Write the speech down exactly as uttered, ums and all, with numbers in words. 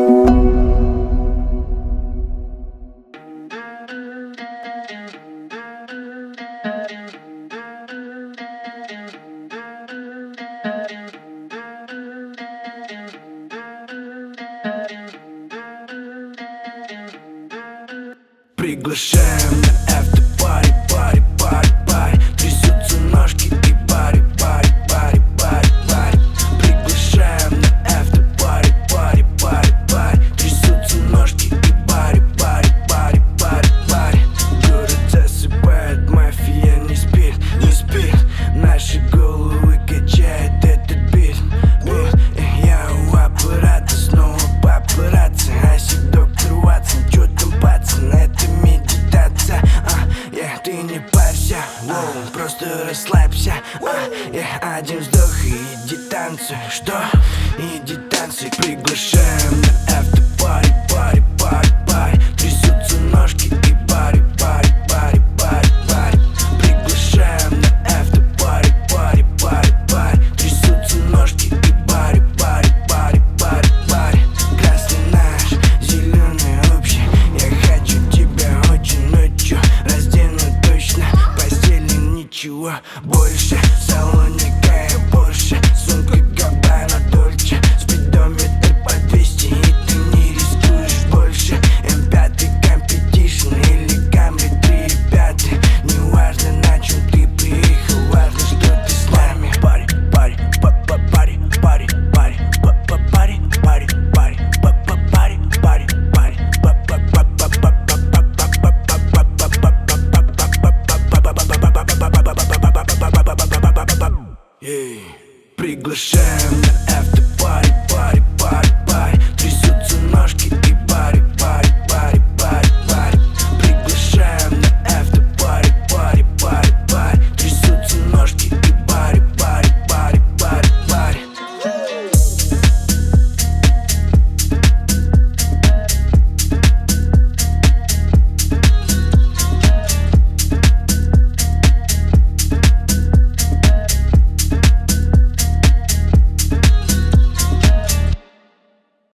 Приглашаем на after-party, пари, пари, пари. Трясутся ножки и пари, пари, пари, пари, пари. Приглашаем на after-party, пари, пари, пари. Трясутся ножки и пари, пари, пари, пари, пари. Город засыпает, мафия не спит, не спит. Наши головы качает этот бит, бит. И я у аппарата, снова папарацци. Асик, доктор Ватсон, чё там, пацан? Это медитация, а, yeah, ты не парься, воу, просто расслабься, а, yeah, один вздох и иди танцуй, что? Иди танцуй, приглашаем